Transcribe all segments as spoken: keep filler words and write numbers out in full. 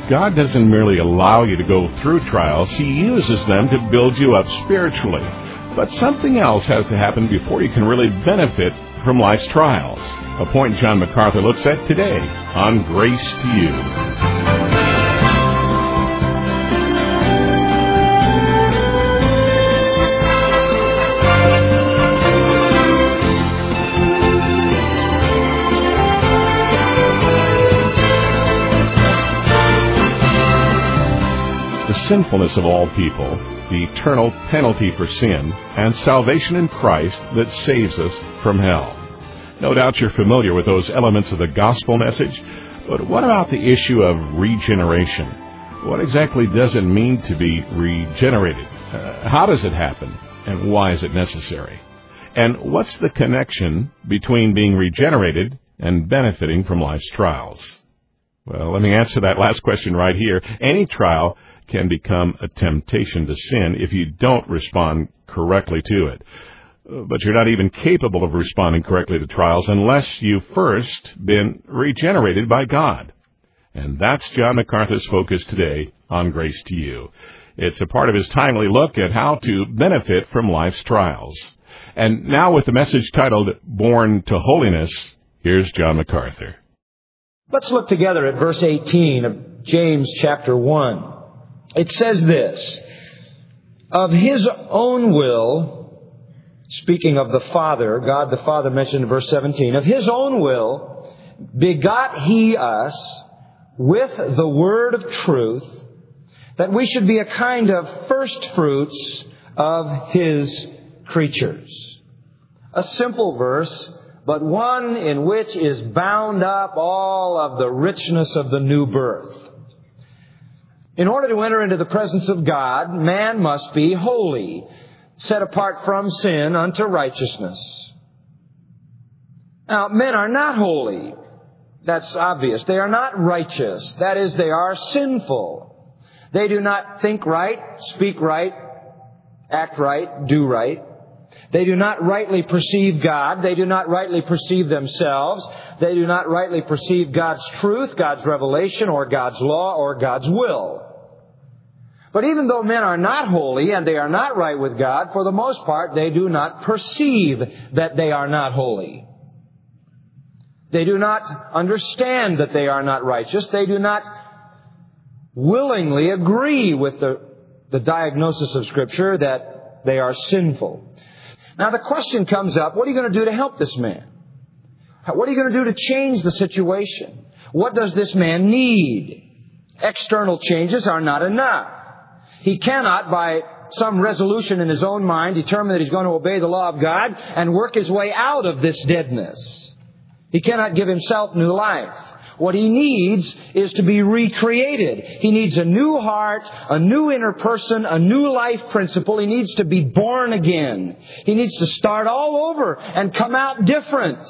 God doesn't merely allow you to go through trials. He uses them to build you up spiritually. But something else has to happen before you can really benefit from life's trials. A point John MacArthur looks at today on Grace to You. The sinfulness of all people, the eternal penalty for sin, and salvation in Christ that saves us from hell. No doubt you're familiar with those elements of the gospel message, but what about the issue of regeneration? What exactly does it mean to be regenerated? Uh, how does it happen, and why is it necessary? And what's the connection between being regenerated and benefiting from life's trials? Well, let me answer that last question right here. Any trial can become a temptation to sin if you don't respond correctly to it. But you're not even capable of responding correctly to trials unless you've first been regenerated by God. And that's John MacArthur's focus today on Grace to You. It's a part of his timely look at how to benefit from life's trials. And now with the message titled, Born to Holiness, here's John MacArthur. Let's look together at verse eighteen of James chapter one. It says this, of His own will, speaking of the Father, God the Father mentioned in verse seventeen, of His own will begot He us with the word of truth, that we should be a kind of first fruits of His creatures. A simple verse, but one in which is bound up all of the richness of the new birth. In order to enter into the presence of God, man must be holy, set apart from sin unto righteousness. Now, men are not holy. That's obvious. They are not righteous. That is, they are sinful. They do not think right, speak right, act right, do right. They do not rightly perceive God. They do not rightly perceive themselves. They do not rightly perceive God's truth, God's revelation, or God's law, or God's will. But even though men are not holy and they are not right with God, for the most part, they do not perceive that they are not holy. They do not understand that they are not righteous. They do not willingly agree with the, the diagnosis of Scripture that they are sinful. Now the question comes up, what are you going to do to help this man? What are you going to do to change the situation? What does this man need? External changes are not enough. He cannot, by some resolution in his own mind, determine that he's going to obey the law of God and work his way out of this deadness. He cannot give himself new life. What he needs is to be recreated. He needs a new heart, a new inner person, a new life principle. He needs to be born again. He needs to start all over and come out different.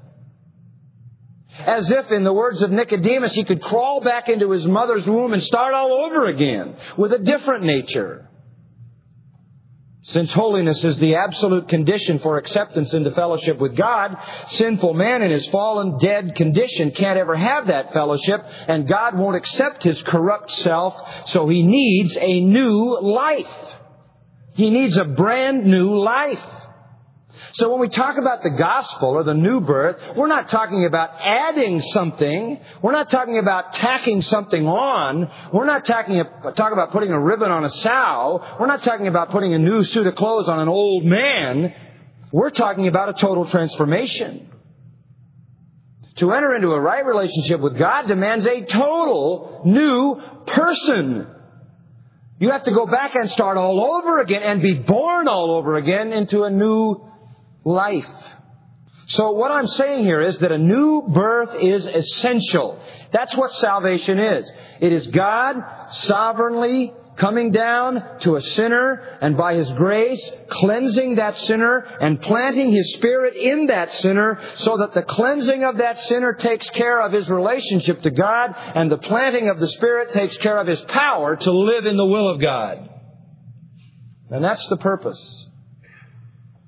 As if, in the words of Nicodemus, he could crawl back into his mother's womb and start all over again with a different nature. Since holiness is the absolute condition for acceptance into fellowship with God, sinful man in his fallen, dead condition can't ever have that fellowship, and God won't accept his corrupt self, so he needs a new life. He needs a brand new life. So when we talk about the gospel or the new birth, we're not talking about adding something. We're not talking about tacking something on. We're not talking, talking about putting a ribbon on a sow. We're not talking about putting a new suit of clothes on an old man. We're talking about a total transformation. To enter into a right relationship with God demands a total new person. You have to go back and start all over again and be born all over again into a new life. So what I'm saying here is that a new birth is essential. That's what salvation is. It is God sovereignly coming down to a sinner and by His grace cleansing that sinner and planting His Spirit in that sinner so that the cleansing of that sinner takes care of his relationship to God and the planting of the Spirit takes care of his power to live in the will of God. And that's the purpose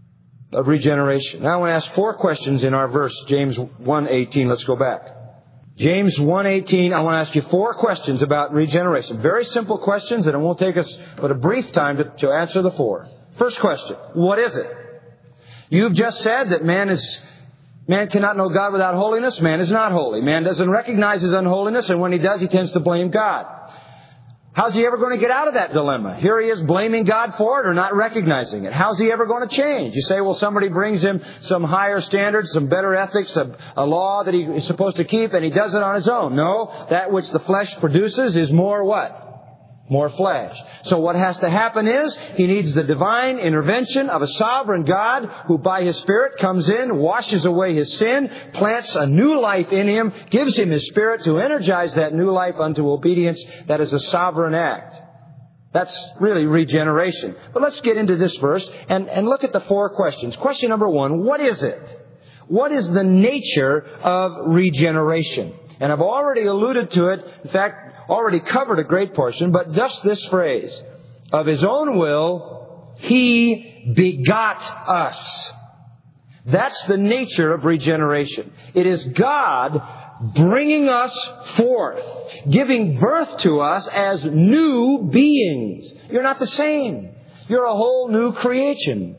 of regeneration. Now I want to ask four questions in our verse, James one eighteen. Let's go back. James one eighteen, I want to ask you four questions about regeneration. Very simple questions, and it won't take us but a brief time to, to answer the four. First question, what is it? You've just said that man is man cannot know God without holiness. Man is not holy. Man doesn't recognize his unholiness, and when he does, he tends to blame God. How's he ever going to get out of that dilemma? Here he is blaming God for it or not recognizing it. How's he ever going to change? You say, well, somebody brings him some higher standards, some better ethics, a, a law that he is supposed to keep, and he does it on his own. No, that which the flesh produces is more what? More flesh. So what has to happen is he needs the divine intervention of a sovereign God who by His Spirit comes in, washes away his sin, plants a new life in him, gives him His Spirit to energize that new life unto obedience. That is a sovereign act. That's really regeneration. But let's get into this verse and, and look at the four questions. Question number one, what is it? What is the nature of regeneration? And I've already alluded to it. In fact, already covered a great portion, but just this phrase, of His own will, He begot us. That's the nature of regeneration. It is God bringing us forth, giving birth to us as new beings. You're not the same. You're a whole new creation.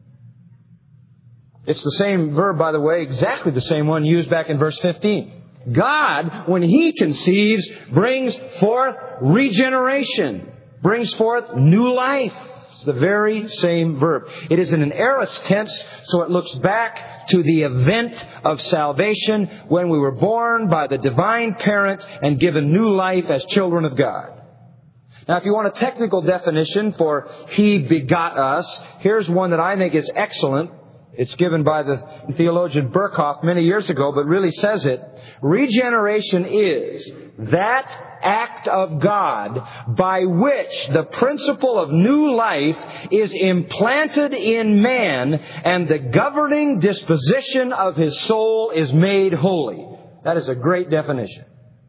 It's the same verb, by the way, exactly the same one used back in verse fifteen. God, when He conceives, brings forth regeneration, brings forth new life. It's the very same verb. It is in an aorist tense, so it looks back to the event of salvation when we were born by the divine parent and given new life as children of God. Now, if you want a technical definition for He begot us, here's one that I think is excellent. It's given by the theologian Berkhoff many years ago, but really says it. Regeneration is that act of God by which the principle of new life is implanted in man and the governing disposition of his soul is made holy. That is a great definition.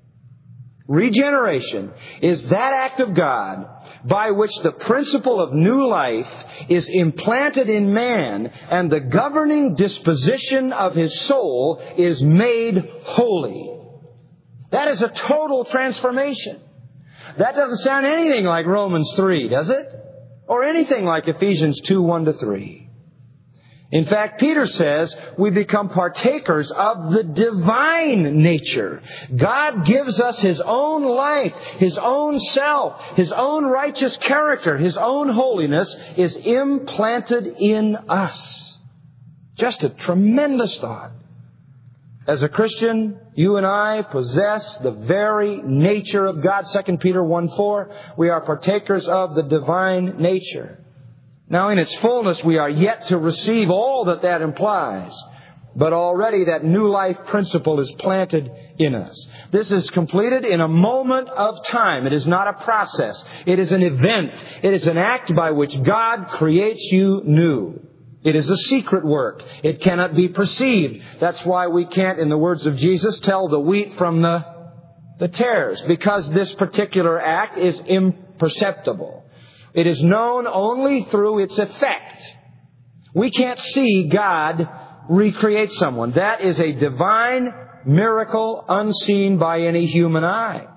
Regeneration is that act of God by which the principle of new life is implanted in man and the governing disposition of his soul is made holy. That is a total transformation. That doesn't sound anything like Romans three, does it? Or anything like Ephesians two, one to three. In fact, Peter says we become partakers of the divine nature. God gives us His own life, His own self, His own righteous character, His own holiness is implanted in us. Just a tremendous thought. As a Christian, you and I possess the very nature of God. Second Peter one four, we are partakers of the divine nature. Now, in its fullness, we are yet to receive all that that implies. But already that new life principle is planted in us. This is completed in a moment of time. It is not a process. It is an event. It is an act by which God creates you new. It is a secret work. It cannot be perceived. That's why we can't, in the words of Jesus, tell the wheat from the, the tares. Because this particular act is imperceptible. It is known only through its effect. We can't see God recreate someone. That is a divine miracle unseen by any human eye.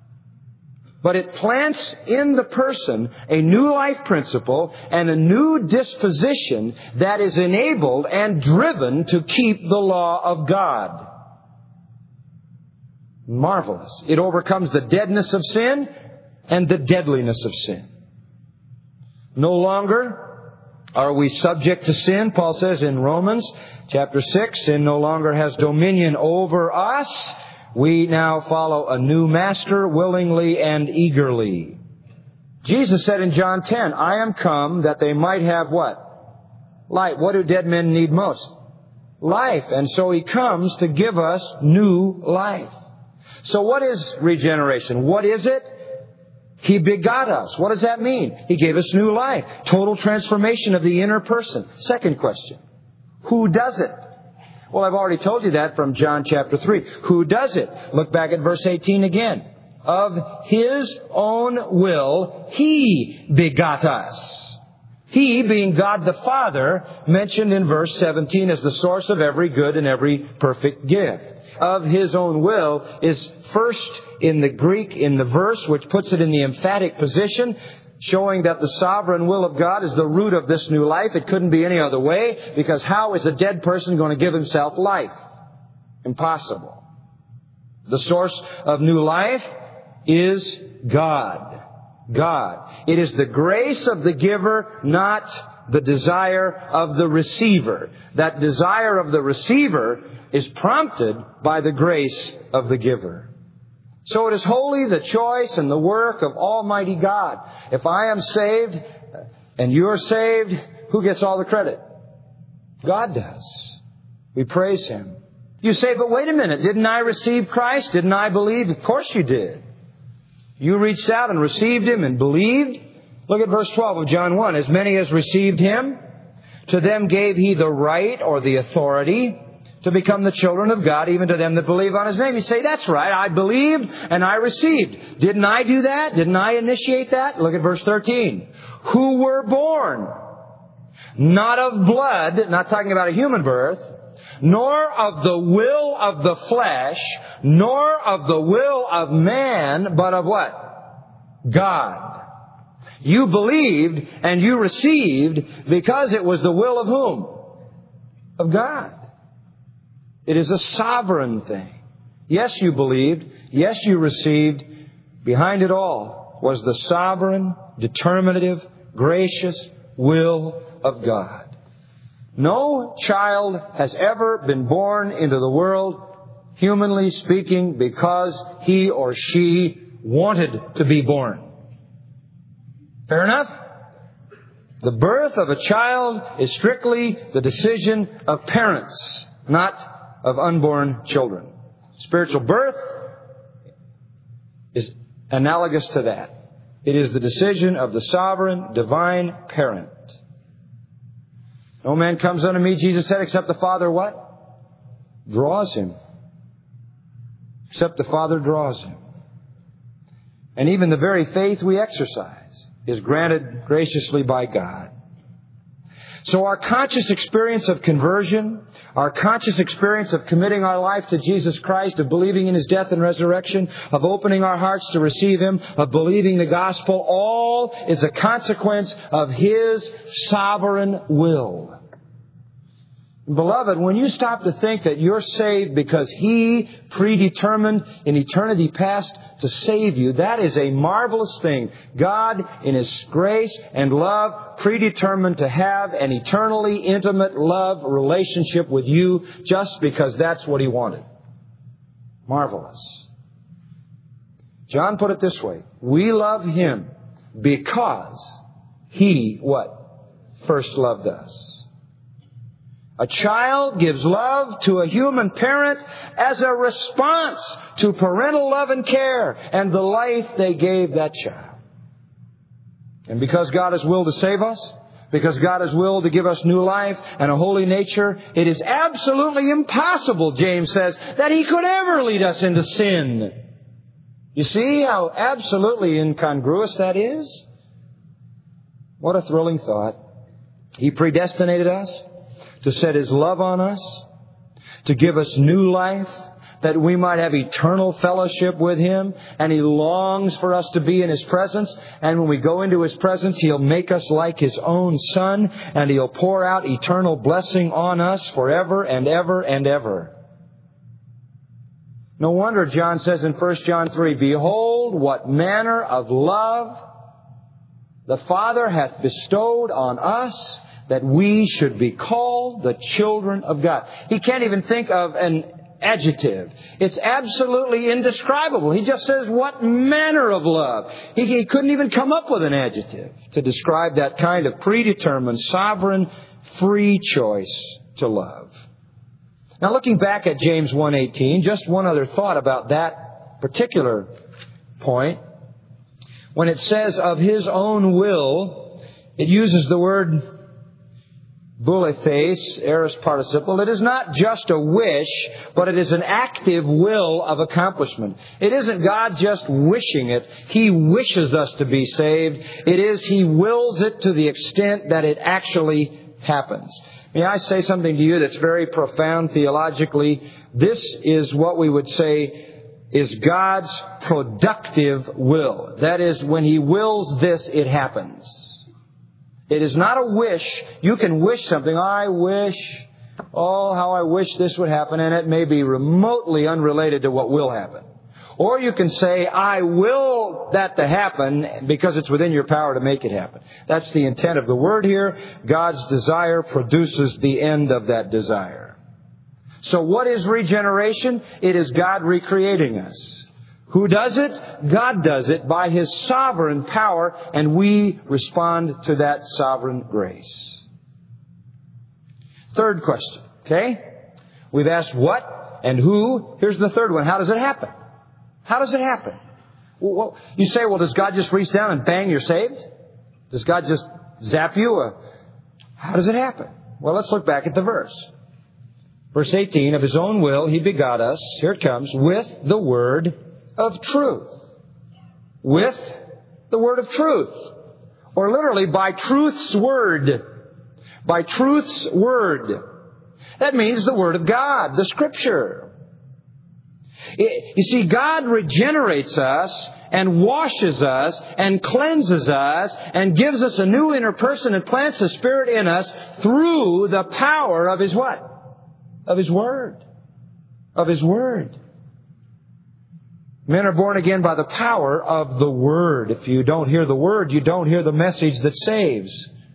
But it plants in the person a new life principle and a new disposition that is enabled and driven to keep the law of God. Marvelous. It overcomes the deadness of sin and the deadliness of sin. No longer are we subject to sin. Paul says in Romans chapter six, sin no longer has dominion over us. We now follow a new master willingly and eagerly. Jesus said in John ten, I am come that they might have what? Life. What do dead men need most? Life. And so He comes to give us new life. So what is regeneration? What is it? He begot us. What does that mean? He gave us new life. Total transformation of the inner person. Second question. Who does it? Well, I've already told you that from John chapter three. Who does it? Look back at verse eighteen again. Of His own will, He begot us. He, being God the Father, mentioned in verse seventeen as the source of every good and every perfect gift. Of His own will is first in the Greek in the verse, which puts it in the emphatic position, showing that the sovereign will of God is the root of this new life. It couldn't be any other way, because how is a dead person going to give himself life? Impossible. The source of new life is God. God. It is the grace of the giver, not the desire of the receiver. That desire of the receiver is prompted by the grace of the giver. So it is wholly the choice and the work of Almighty God. If I am saved and you're saved, who gets all the credit? God does. We praise Him. You say, but wait a minute, didn't I receive Christ? Didn't I believe? Of course you did. You reached out and received Him and believed. Look at verse twelve of John one. As many as received Him, to them gave He the right or the authority to become the children of God, even to them that believe on His name. You say, that's right, I believed and I received. Didn't I do that? Didn't I initiate that? Look at verse thirteen. Who were born, not of blood, not talking about a human birth, nor of the will of the flesh, nor of the will of man, but of what? God. You believed and you received because it was the will of whom? Of God. It is a sovereign thing. Yes, you believed. Yes, you received. Behind it all was the sovereign, determinative, gracious will of God. No child has ever been born into the world, humanly speaking, because he or she wanted to be born. Fair enough? The birth of a child is strictly the decision of parents, not of unborn children. Spiritual birth is analogous to that. It is the decision of the sovereign, divine parent. No man comes unto me, Jesus said, except the Father what? Draws him. Except the Father draws him. And even the very faith we exercise is granted graciously by God. So our conscious experience of conversion, our conscious experience of committing our life to Jesus Christ, of believing in His death and resurrection, of opening our hearts to receive Him, of believing the gospel, all is a consequence of His sovereign will. Beloved, when you stop to think that you're saved because He predetermined in eternity past to save you, that is a marvelous thing. God, in His grace and love, predetermined to have an eternally intimate love relationship with you just because that's what He wanted. Marvelous. John put it this way. We love Him because He, what? First loved us. A child gives love to a human parent as a response to parental love and care and the life they gave that child. And because God has willed to save us, because God has willed to give us new life and a holy nature, it is absolutely impossible, James says, that He could ever lead us into sin. You see how absolutely incongruous that is? What a thrilling thought. He predestinated us to set His love on us, to give us new life, that we might have eternal fellowship with Him. And He longs for us to be in His presence. And when we go into His presence, He'll make us like His own Son. And He'll pour out eternal blessing on us forever and ever and ever. No wonder John says in First John three, behold, what manner of love the Father hath bestowed on us, that we should be called the children of God. He can't even think of an adjective. It's absolutely indescribable. He just says, what manner of love. He, he couldn't even come up with an adjective to describe that kind of predetermined, sovereign, free choice to love. Now, looking back at James one eighteen, just one other thought about that particular point. When it says of His own will, it uses the word Boulithes, aorist participle. It is not just a wish, but it is an active will of accomplishment. It isn't God just wishing it. He wishes us to be saved. It is He wills it to the extent that it actually happens. May I say something to you that's very profound theologically? This is what we would say is God's productive will. That is, when He wills this, it happens. It is not a wish. You can wish something. I wish, oh, how I wish this would happen. And it may be remotely unrelated to what will happen. Or you can say, I will that to happen because it's within your power to make it happen. That's the intent of the word here. God's desire produces the end of that desire. So what is regeneration? It is God recreating us. Who does it? God does it by His sovereign power, and we respond to that sovereign grace. Third question, okay? We've asked what and who. Here's the third one. How does it happen? How does it happen? Well, you say, well, does God just reach down and bang, you're saved? Does God just zap you? Uh, how does it happen? Well, let's look back at the verse. Verse eighteen, of His own will He begot us, here it comes, with the word of truth. With the word of truth. Or literally, by truth's word. By truth's word. That means the word of God, the Scripture. It, you see, God regenerates us and washes us and cleanses us and gives us a new inner person and plants the Spirit in us through the power of His what? Of His Word. Of His Word. Men are born again by the power of the Word. If you don't hear the Word, you don't hear the message that saves.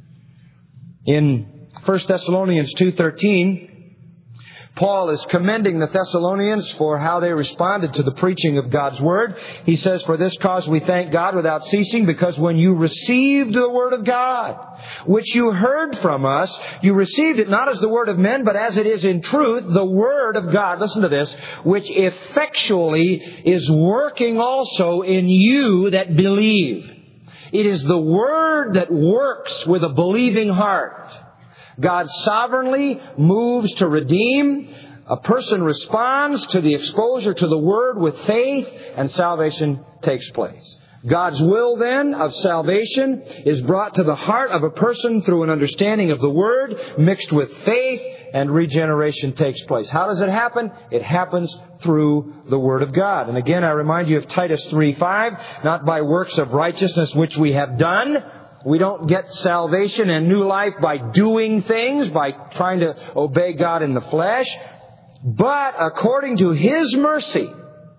In First Thessalonians two thirteen, Paul is commending the Thessalonians for how they responded to the preaching of God's Word. He says, for this cause we thank God without ceasing, because when you received the Word of God, which you heard from us, you received it not as the word of men, but as it is in truth, the Word of God. Listen to this, which effectually is working also in you that believe. It is the Word that works with a believing heart. God sovereignly moves to redeem. A person responds to the exposure to the Word with faith, and salvation takes place. God's will then of salvation is brought to the heart of a person through an understanding of the Word mixed with faith, and regeneration takes place. How does it happen? It happens through the Word of God. And again, I remind you of Titus three five, not by works of righteousness which we have done. We don't get salvation and new life by doing things, by trying to obey God in the flesh. But according to His mercy,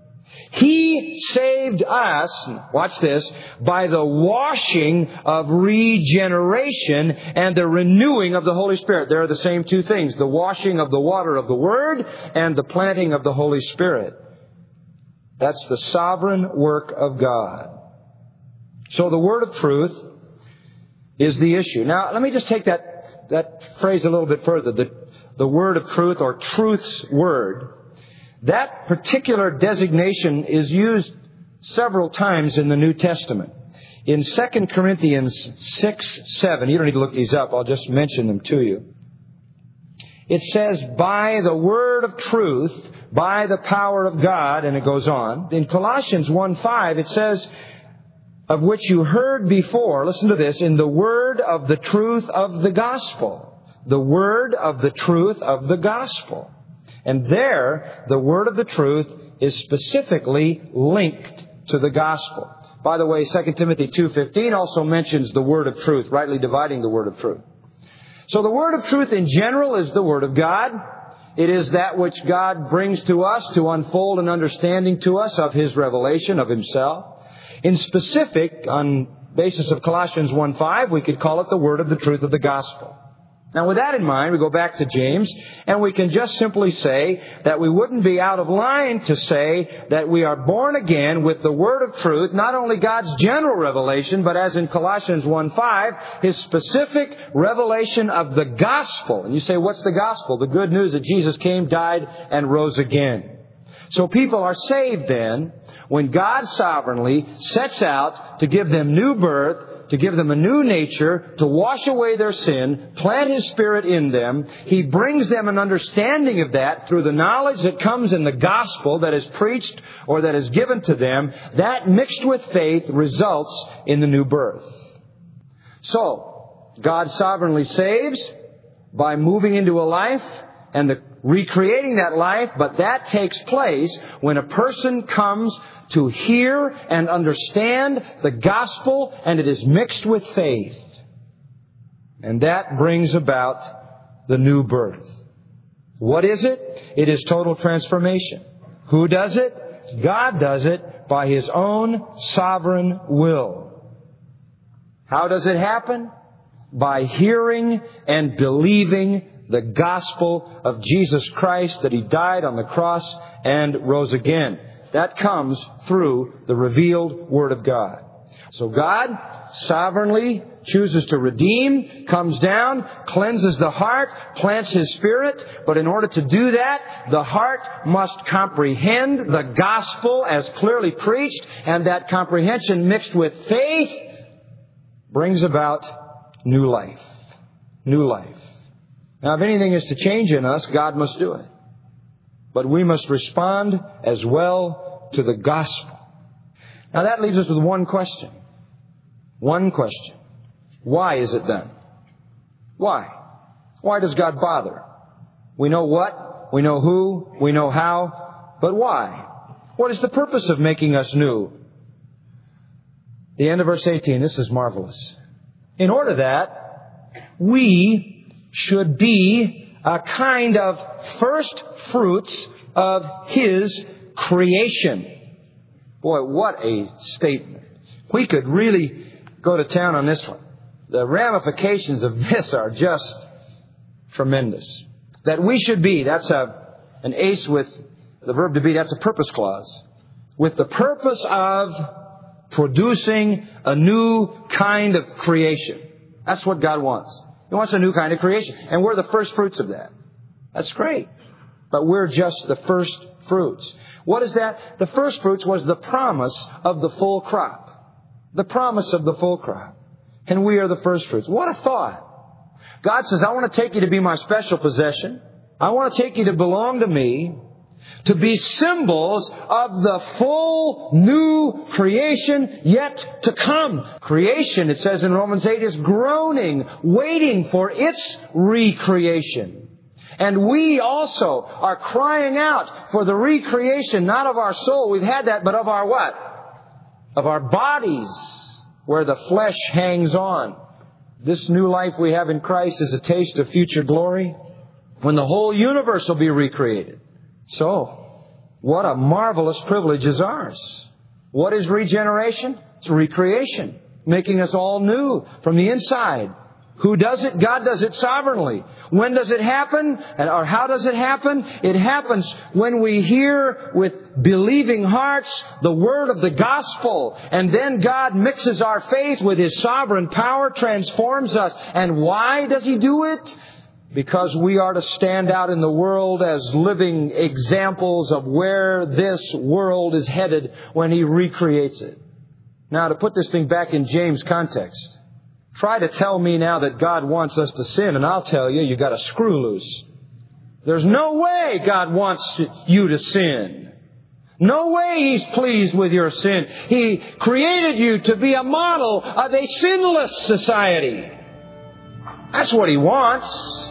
He saved us, watch this, by the washing of regeneration and the renewing of the Holy Spirit. They are the same two things, the washing of the water of the Word and the planting of the Holy Spirit. That's the sovereign work of God. So the Word of truth is the issue. Now, let me just take that, that phrase a little bit further. The, the word of truth, or truth's word. That particular designation is used several times in the New Testament. In Second Corinthians six seven, you don't need to look these up, I'll just mention them to you. It says, by the word of truth, by the power of God, and it goes on. In Colossians one five, it says, of which you heard before, listen to this, in the word of the truth of the gospel. The word of the truth of the gospel. And there, the word of the truth is specifically linked to the gospel. By the way, Second Timothy two fifteen also mentions the word of truth, rightly dividing the word of truth. So the word of truth in general is the word of God. It is that which God brings to us to unfold an understanding to us of His revelation of Himself. In specific, on basis of Colossians one five, we could call it the word of the truth of the gospel. Now, with that in mind, we go back to James, and we can just simply say that we wouldn't be out of line to say that we are born again with the word of truth, not only God's general revelation, but as in Colossians one five, His specific revelation of the gospel. And you say, what's the gospel? The good news that Jesus came, died, and rose again. So people are saved then when God sovereignly sets out to give them new birth to give them a new nature, to wash away their sin, plant His Spirit in them. He brings them an understanding of that through the knowledge that comes in the gospel that is preached or that is given to them. That mixed with faith results in the new birth. So, God sovereignly saves by moving into a life and the recreating that life, but that takes place when a person comes to hear and understand the gospel and it is mixed with faith. And that brings about the new birth. What is it? It is total transformation. Who does it? God does it by His own sovereign will. How does it happen? By hearing and believing the gospel of Jesus Christ, that He died on the cross and rose again. That comes through the revealed Word of God. So God sovereignly chooses to redeem, comes down, cleanses the heart, plants His Spirit. But in order to do that, the heart must comprehend the gospel as clearly preached, and that comprehension mixed with faith brings about new life. New life. Now, if anything is to change in us, God must do it. But we must respond as well to the gospel. Now, that leaves us with one question. One question. Why is it done? Why? Why does God bother? We know what, we know who, we know how, but why? What is the purpose of making us new? The end of verse eighteen, this is marvelous. In order that we should be a kind of first fruits of His creation. Boy, what a statement. We could really go to town on this one. The ramifications of this are just tremendous. That we should be, that's a, an ace with the verb to be, that's a purpose clause. With the purpose of producing a new kind of creation. That's what God wants. He wants a new kind of creation. And we're the first fruits of that. That's great. But we're just the first fruits. What is that? The first fruits was the promise of the full crop. The promise of the full crop. And we are the first fruits. What a thought. God says, I want to take you to be my special possession. I want to take you to belong to me. To be symbols of the full new creation yet to come. Creation, it says in Romans eight, is groaning, waiting for its recreation. And we also are crying out for the recreation, not of our soul, we've had that, but of our what? Of our bodies, where the flesh hangs on. This new life we have in Christ is a taste of future glory, when the whole universe will be recreated. So, what a marvelous privilege is ours. What is regeneration? It's recreation, making us all new from the inside. Who does it? God does it sovereignly. When does it happen? Or how does it happen? It happens when we hear with believing hearts the word of the gospel. And then God mixes our faith with His sovereign power, transforms us. And why does He do it? Because we are to stand out in the world as living examples of where this world is headed when He recreates it. Now, to put this thing back in James' context, try to tell me now that God wants us to sin, and I'll tell you, you got a screw loose. There's no way God wants you to sin. No way He's pleased with your sin. He created you to be a model of a sinless society. That's what He wants.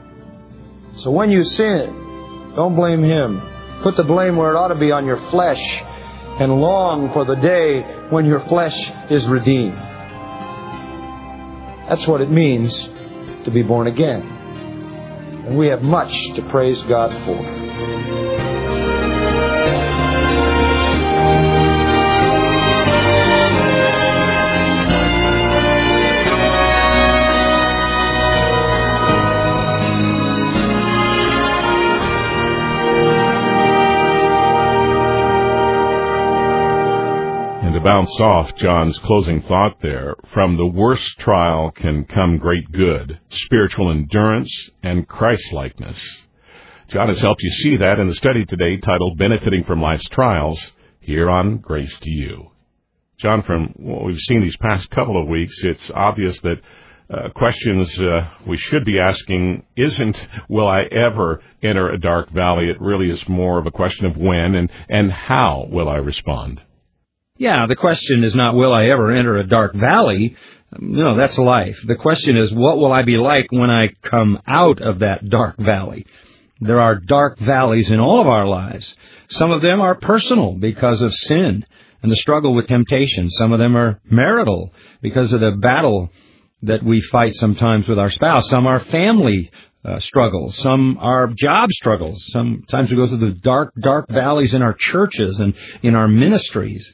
So when you sin, don't blame Him. Put the blame where it ought to be, on your flesh, and long for the day when your flesh is redeemed. That's what it means to be born again. And we have much to praise God for. To bounce off John's closing thought there, from the worst trial can come great good, spiritual endurance, and Christ-likeness. John has helped you see that in the study today titled Benefiting from Life's Trials, here on Grace to You. John, from what we've seen these past couple of weeks, it's obvious that uh, questions uh, we should be asking isn't, will I ever enter a dark valley? It really is more of a question of when and, and how will I respond? Yeah, the question is not, will I ever enter a dark valley? No, that's life. The question is, what will I be like when I come out of that dark valley? There are dark valleys in all of our lives. Some of them are personal because of sin and the struggle with temptation. Some of them are marital because of the battle that we fight sometimes with our spouse. Some are family uh, struggles. Some are job struggles. Sometimes we go through the dark, dark valleys in our churches and in our ministries.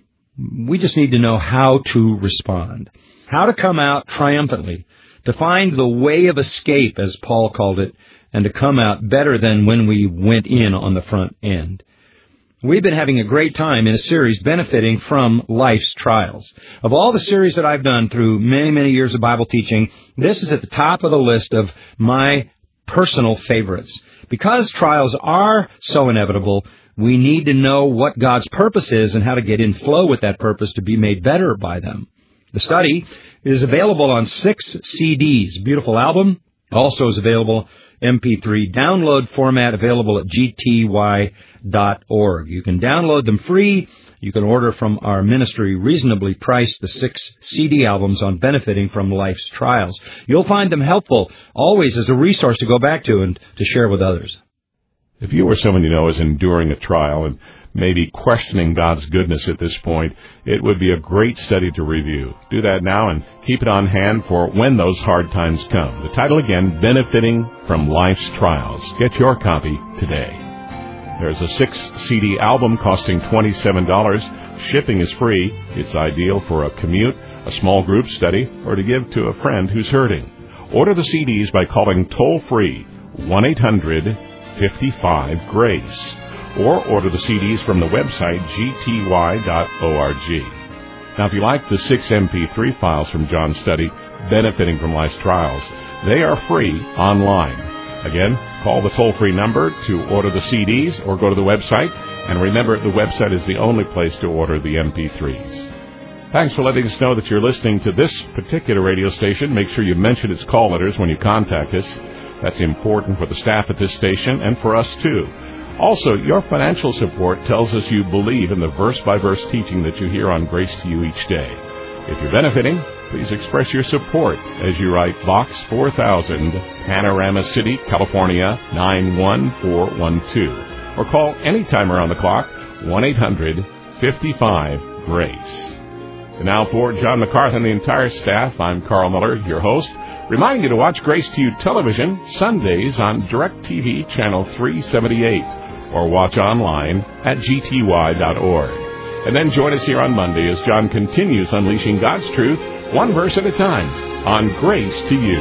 We just need to know how to respond, how to come out triumphantly, to find the way of escape, as Paul called it, and to come out better than when we went in on the front end. We've been having a great time in a series benefiting from life's trials. Of all the series that I've done through many, many years of Bible teaching, this is at the top of the list of my personal favorites. Because trials are so inevitable, we need to know what God's purpose is and how to get in flow with that purpose to be made better by them. The study is available on six C Ds. Beautiful album. Also is available M P three download format, available at G T Y dot org. You can download them free. You can order from our ministry reasonably priced the six C D albums on benefiting from life's trials. You'll find them helpful always as a resource to go back to and to share with others. If you or someone you know is enduring a trial and maybe questioning God's goodness at this point, it would be a great study to review. Do that now and keep it on hand for when those hard times come. The title again, Benefiting from Life's Trials. Get your copy today. There's a six C D album costing twenty-seven dollars. Shipping is free. It's ideal for a commute, a small group study, or to give to a friend who's hurting. Order the C Ds by calling toll-free one eight hundred fifty-five GRACE. Or order the C Ds from the website G T Y dot org. Now, if you like the six M P three files from John's study, Benefiting from Life's Trials, they are free online. Again, call the toll-free number to order the C Ds or go to the website. And remember, the website is the only place to order the M P threes. Thanks for letting us know that you're listening to this particular radio station. Make sure you mention its call letters when you contact us. That's important for the staff at this station and for us, too. Also, your financial support tells us you believe in the verse-by-verse teaching that you hear on Grace to You each day. If you're benefiting, please express your support as you write Box four thousand, Panorama City, California, nine one four one two. Or call anytime around the clock, one eight hundred fifty-five GRACE. And now for John MacArthur and the entire staff, I'm Carl Miller, your host, reminding you to watch Grace to You Television Sundays on DirecTV Channel three seventy-eight or watch online at G T Y dot org. And then join us here on Monday as John continues unleashing God's truth one verse at a time on Grace to You.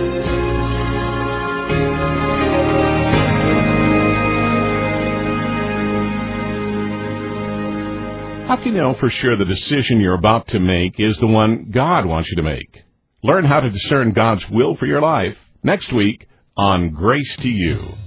How can you know for sure the decision you're about to make is the one God wants you to make? Learn how to discern God's will for your life next week on Grace to You.